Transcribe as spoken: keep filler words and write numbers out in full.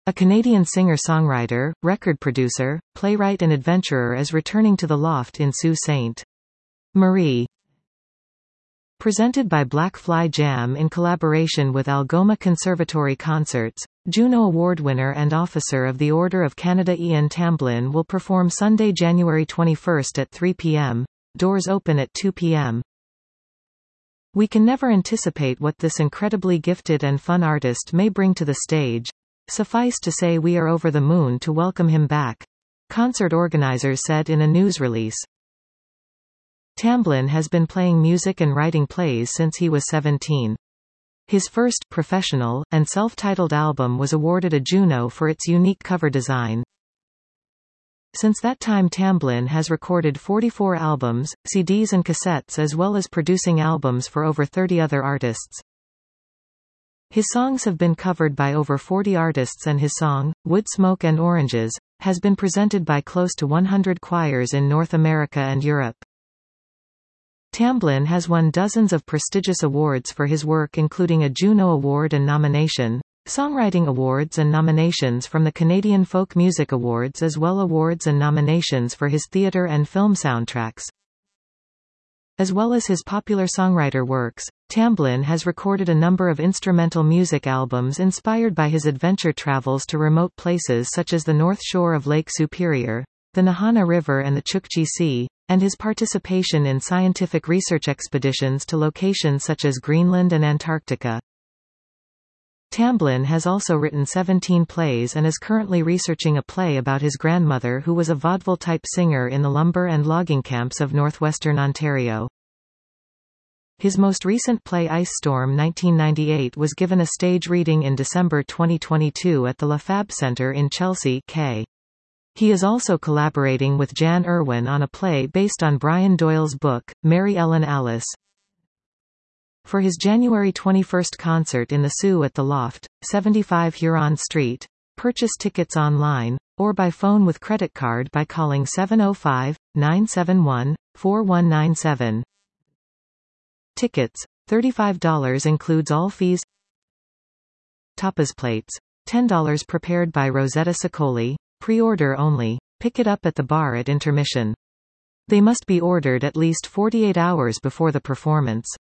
A Canadian singer-songwriter, record producer, playwright and adventurer is returning to the Loft in Sault Ste. Marie. Presented by Black Fly Jam in collaboration with Algoma Conservatory Concerts, Juno Award winner and Officer of the Order of Canada Ian Tamblyn will perform Sunday, January twenty-first at three p m Doors open at two p m We can never anticipate what this incredibly gifted and fun artist may bring to the stage. Suffice to say we are over the moon to welcome him back, concert organizers said in a news release. Tamblyn has been playing music and writing plays since he was seventeen. His first professional and self-titled album was awarded a Juno for its unique cover design. Since that time Tamblyn has recorded forty-four albums, C Ds and cassettes, as well as producing albums for over thirty other artists. His songs have been covered by over forty artists and his song, Wood Smoke and Oranges, has been presented by close to one hundred choirs in North America and Europe. Tamblyn has won dozens of prestigious awards for his work, including a Juno Award and nomination, Songwriting Awards and nominations from the Canadian Folk Music Awards, as well awards and nominations for his theatre and film soundtracks. As well as his popular songwriter works, Tamblyn has recorded a number of instrumental music albums inspired by his adventure travels to remote places such as the North Shore of Lake Superior, the Nahana River and the Chukchi Sea, and his participation in scientific research expeditions to locations such as Greenland and Antarctica. Tamblyn has also written seventeen plays and is currently researching a play about his grandmother, who was a vaudeville-type singer in the lumber and logging camps of northwestern Ontario. His most recent play Ice Storm nineteen ninety-eight was given a stage reading in December twenty twenty-two at the Lafab Centre in Chelsea, K. He is also collaborating with Jan Irwin on a play based on Brian Doyle's book, Mary Ellen Alice. For his January twenty-first concert in the Sault at the Loft, seventy-five Huron Street, purchase tickets online, or by phone with credit card by calling seven oh five, nine seven one, four one nine seven. Tickets, thirty-five dollars, includes all fees. Tapas plates, ten dollars, prepared by Rosetta Sicoli, pre-order only, pick it up at the bar at intermission. They must be ordered at least forty-eight hours before the performance.